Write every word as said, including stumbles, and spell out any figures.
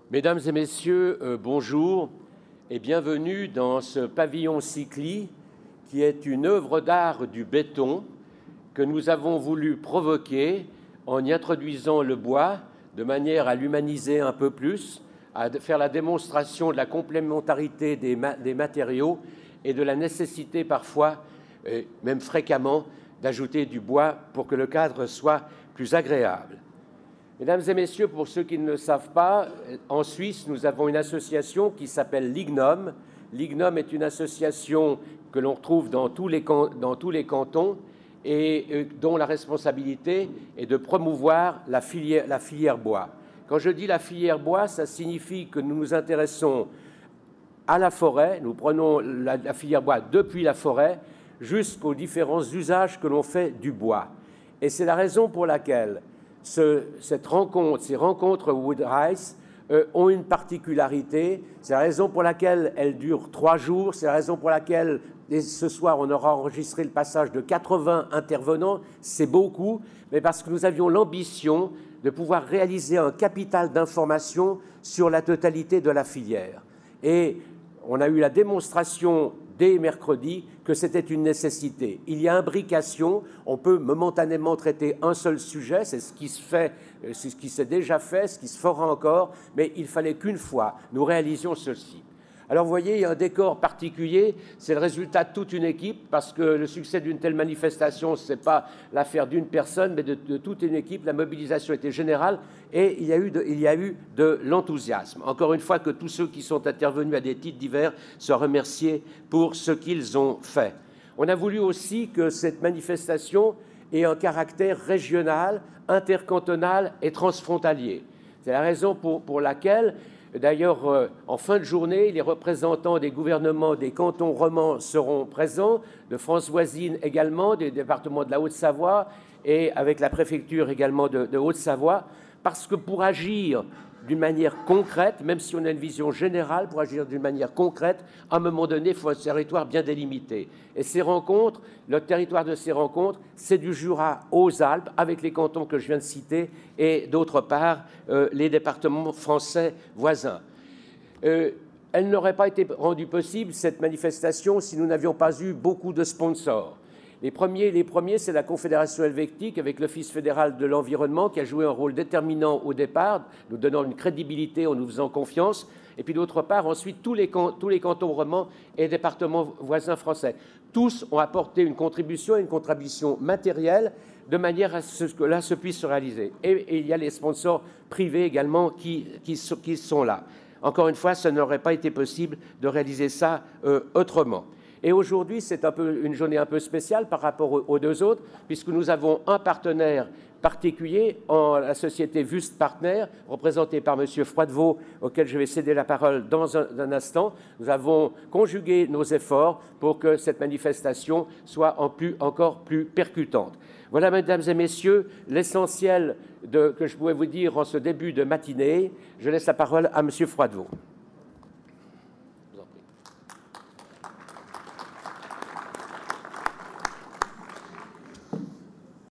Mesdames et messieurs, euh, bonjour et bienvenue dans ce pavillon Cycli qui est une œuvre d'art du béton que nous avons voulu provoquer en y introduisant le bois de manière à l'humaniser un peu plus, à faire la démonstration de la complémentarité des, ma des matériaux et de la nécessité parfois, euh, même fréquemment, d'ajouter du bois pour que le cadre soit plus agréable. Mesdames et messieurs, pour ceux qui ne le savent pas, en Suisse, nous avons une association qui s'appelle l'Ignome. L'Ignome est une association que l'on retrouve dans tous les, dans tous les cantons et dont la responsabilité est de promouvoir la filière, la filière bois. Quand je dis la filière bois, ça signifie que nous nous intéressons à la forêt, nous prenons la, la filière bois depuis la forêt jusqu'aux différents usages que l'on fait du bois. Et c'est la raison pour laquelle Ce, cette rencontre, ces rencontres Wood-Rice euh, ont une particularité. C'est la raison pour laquelle elles durent trois jours. C'est la raison pour laquelle et ce soir on aura enregistré le passage de quatre-vingts intervenants. C'est beaucoup, mais parce que nous avions l'ambition de pouvoir réaliser un capital d'information sur la totalité de la filière. Et on a eu la démonstration dès mercredi que c'était une nécessité. Il y a imbrication, on peut momentanément traiter un seul sujet, c'est ce qui se fait, c'est ce qui s'est déjà fait, ce qui se fera encore, mais il fallait qu'une fois nous réalisions ceci. Alors vous voyez, il y a un décor particulier, c'est le résultat de toute une équipe, parce que le succès d'une telle manifestation, ce n'est pas l'affaire d'une personne, mais de, de toute une équipe. La mobilisation était générale et il y a eu de, il y a eu de l'enthousiasme. Encore une fois, que tous ceux qui sont intervenus à des titres divers soient remerciés pour ce qu'ils ont fait. On a voulu aussi que cette manifestation ait un caractère régional, intercantonal et transfrontalier. C'est la raison pour, pour laquelle D'ailleurs, euh, en fin de journée, les représentants des gouvernements des cantons romans seront présents, de France voisine également, des départements de la Haute-Savoie et avec la préfecture également de, de Haute-Savoie, parce que pour agir d'une manière concrète, même si on a une vision générale, pour agir d'une manière concrète, à un moment donné, il faut un territoire bien délimité. Et ces rencontres, le territoire de ces rencontres, c'est du Jura aux Alpes, avec les cantons que je viens de citer, et d'autre part, euh, les départements français voisins. Euh, elle n'aurait pas été rendue possible, cette manifestation, si nous n'avions pas eu beaucoup de sponsors. Les premiers, les premiers c'est la Confédération helvétique avec l'Office fédéral de l'environnement qui a joué un rôle déterminant au départ, nous donnant une crédibilité en nous faisant confiance. Et puis d'autre part, ensuite, tous les, tous les cantons romans et départements voisins français. Tous ont apporté une contribution, une contribution matérielle, de manière à ce que là se puisse se réaliser. Et, et il y a les sponsors privés également qui, qui, qui sont là. Encore une fois, ça n'aurait pas été possible de réaliser ça euh, autrement. Et aujourd'hui, c'est un peu une journée un peu spéciale par rapport aux deux autres, puisque nous avons un partenaire particulier, en la société Wust Partner, représentée par M. Froidevaux, auquel je vais céder la parole dans un, un instant. Nous avons conjugué nos efforts pour que cette manifestation soit en plus, encore plus percutante. Voilà, mesdames et messieurs, l'essentiel que je pouvais vous dire en ce début de matinée. Je laisse la parole à M. Froidevaux.